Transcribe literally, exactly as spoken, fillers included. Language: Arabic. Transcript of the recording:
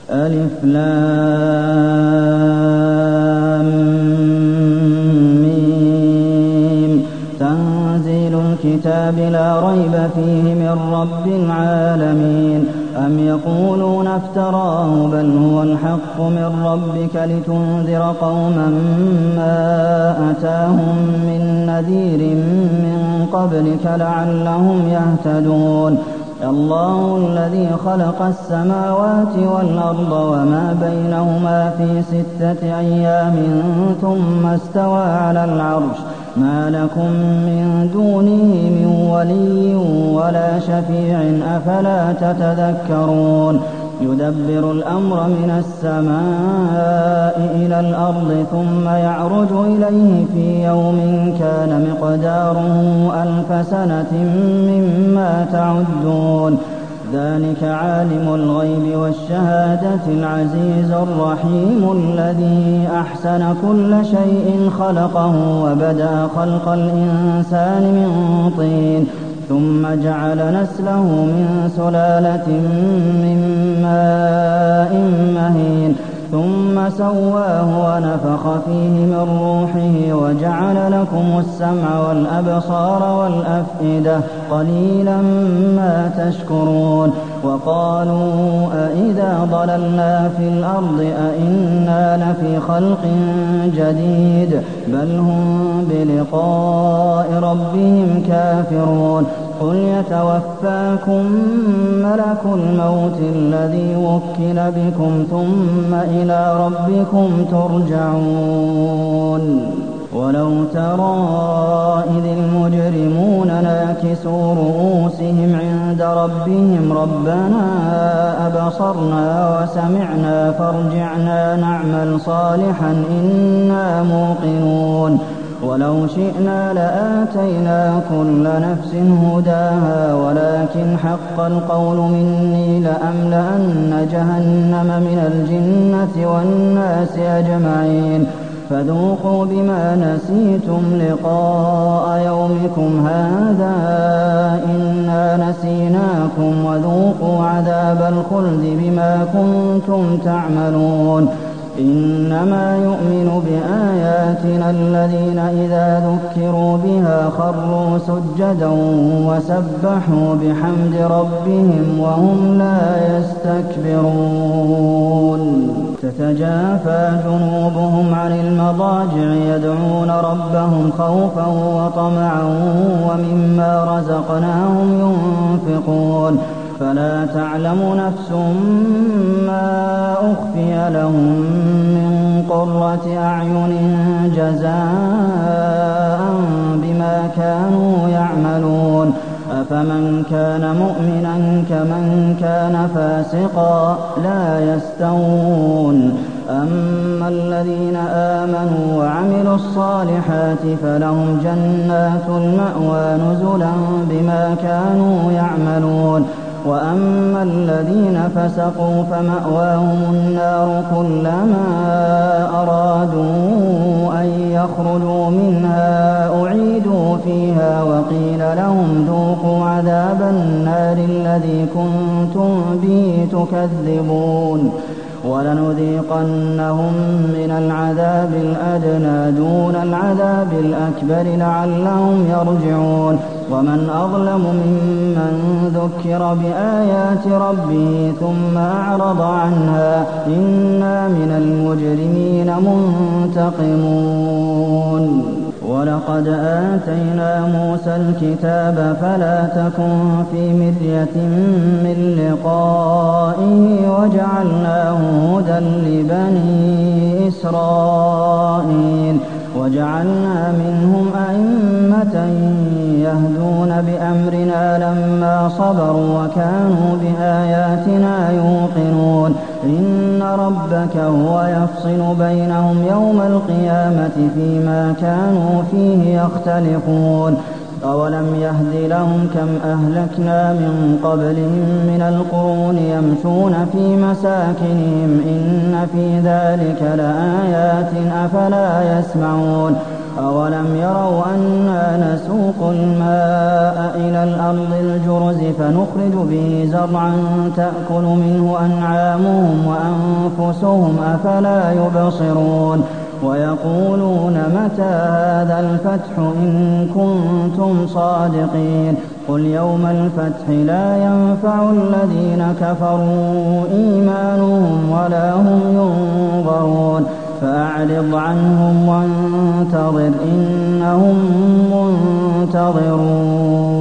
ألف لام ميم تنزيل الكتاب لا ريب فيه من رب العالمين أم يقولون افتراه بل هو الحق من ربك لتنذر قوما ما أتاهم من نذير من قبلك لعلهم يهتدون الله الذي خلق السماوات والأرض وما بينهما في ستة أيام ثم استوى على العرش ما لكم من دونه من ولي ولا شفيع أفلا تتذكرون يدبر الأمر من السماء إلى الأرض ثم يعرج إليه في يوم كان مقداره ألف سنة مما تعدون ذلك عالم الغيب والشهادة العزيز الرحيم الذي أحسن كل شيء خلقه وبدأ خلق الإنسان من طين ثم جعل نسله من سلالة من ماء مهين ثم سواه ونفخ فيه من روحه وجعل لكم السمع والأبصار والأفئدة قليلا ما تشكرون وقالوا أئذا ضللنا في الأرض أئنا لفي خلق جديد بل هم بلقاء ربهم كافرون قل يتوفاكم ملك الموت الذي وكل بكم ثم إلى ربكم ترجعون ولو ترى إذ المجرمون ناكسوا رؤوسهم عند ربهم ربنا أبصرنا وسمعنا فارجعنا نعمل صالحا إنا موقنون ولو شئنا لآتينا كل نفس هداها ولكن حق القول مني لأملأن جهنم من الجنة والناس أجمعين فذوقوا بما نسيتم لقاء يومكم هذا إنا نسيناكم وذوقوا عذاب الخلد بما كنتم تعملون إنما يؤمن بآياتنا الذين إذا ذكروا بها خروا سجدا وسبحوا بحمد ربهم وهم لا يستكبرون تتجافى جنوبهم عن المضاجع يدعون ربهم خوفا وطمعا ومما رزقناهم ينفقون فلا تعلم نفس ما أخفي لهم من قرة أعين جزاء بما كانوا يعملون أفمن كان مؤمنا كمن كان فاسقا لا يستوون أما الذين آمنوا وعملوا الصالحات فلهم جنات المأوى نزلا بما كانوا يعملون وأما الذين فسقوا فمأواهم النار كلما أرادوا أن يخرجوا منها أعيدوا فيها وقيل لهم ذوقوا عذاب النار الذي كنتم به تكذبون ولنذيقنهم من العذاب الأدنى دون العذاب الأكبر لعلهم يرجعون ومن أظلم ممن ذكر بآيات ربه ثم أعرض عنها إنا من المجرمين منتقمون ولقد آتينا موسى الكتاب فلا تكن في مرية من لقائه وجعلناه هدى لبني إسرائيل وجعلنا منهم أئمة يهدون بأمرنا لما صبروا وكانوا بآياتنا يوقنون إن ربك هو يفصل بينهم يوم القيامة فيما كانوا فيه يختلفون أولم يهد لهم كم أهلكنا من قبلهم من القرون يمشون في مساكنهم إن في ذلك لآيات أفلا يسمعون أولم يروا أنا نسوق الماء إلى الأرض الجرز فنخرج به زرعا تأكل منه أنعامهم وأنفسهم أنفسهم أفلا يبصرون ويقولون متى هذا الفتح إن كنتم صادقين قل يوم الفتح لا ينفع الذين كفروا إيمانهم ولا هم ينظرون فأعرض عنهم وانتظر إنهم منتظرون